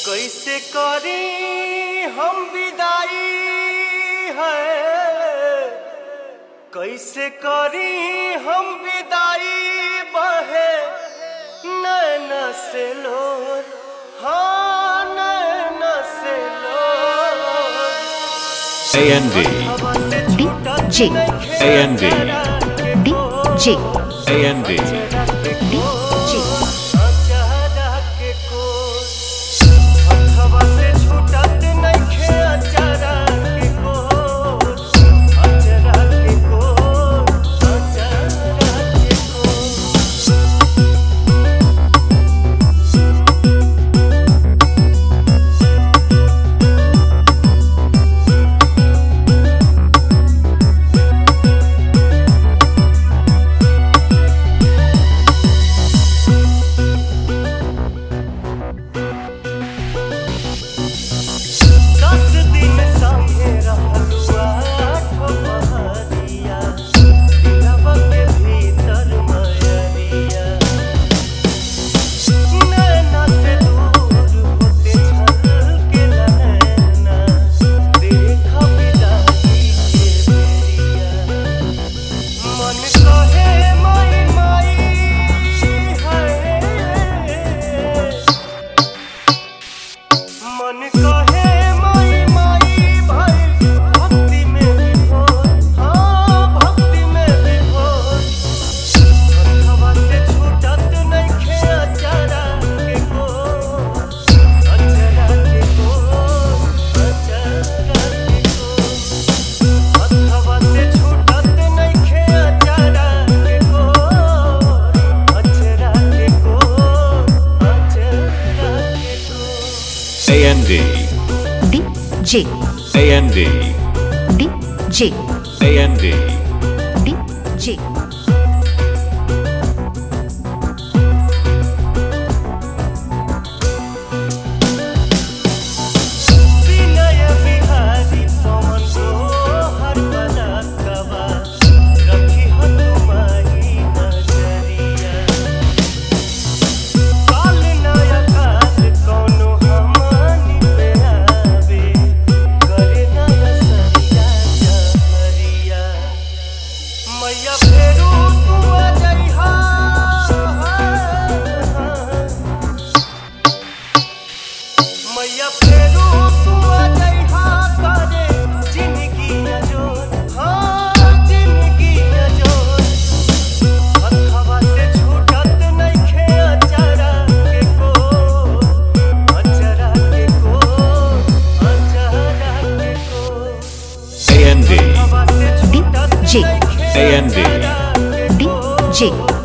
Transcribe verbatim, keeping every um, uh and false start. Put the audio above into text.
कैसे करी हम विदाई है, कैसे करी हम विदाई बहे नैना से लोर, हाँ नैना से लोर। A N D D J A N D D J A N D D J A N D D J A N D D J A N D D J मैया फेरू तू आ जइहा, मैया फेरू तू आ जइहा करे जिंदगी अजोर, हाँ जिंदगी अजोर। हथवा से छूटत नइखे अचारा के कोर, अचारा के कोर, अचारा के कोर। A N D हथवा से छूटत J A N D D J